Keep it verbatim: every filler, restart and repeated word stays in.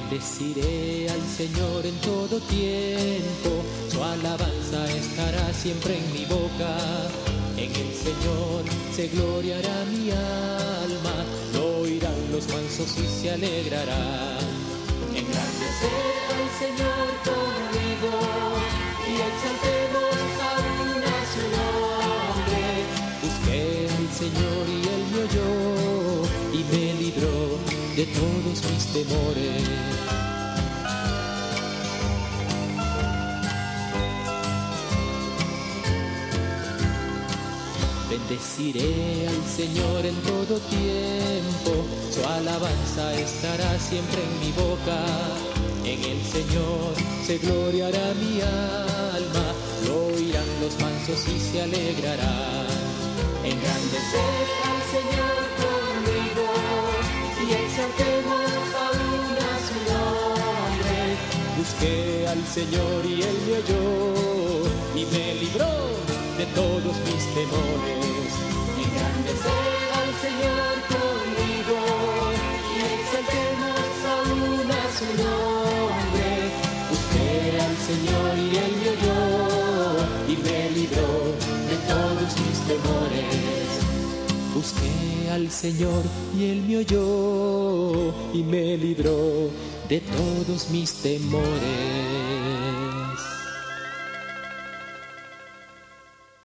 Bendeciré al Señor en todo tiempo, su alabanza estará siempre en mi boca. En el Señor se gloriará mi alma, lo oirán los mansos y se alegrarán. Engrandecer al Señor conmigo y exaltemos aún a su nombre. Busqué al Señor y Él me oyó y me libró de todos mis temores. Bendeciré al Señor en todo tiempo, su alabanza estará siempre en mi boca. En el Señor se gloriará mi alma, lo oirán los mansos y se alegrarán. Engrandecer al Señor conmigo y exaltemos aún a su nombre. Busqué al Señor y Él me oyó y me libró de todos mis temores. Engrandecer al Señor conmigo y exaltemos aún a su nombre. Busqué al Señor y Él me oyó y me libró de todos mis temores. Busqué al Señor y Él me oyó y me libró de todos mis temores.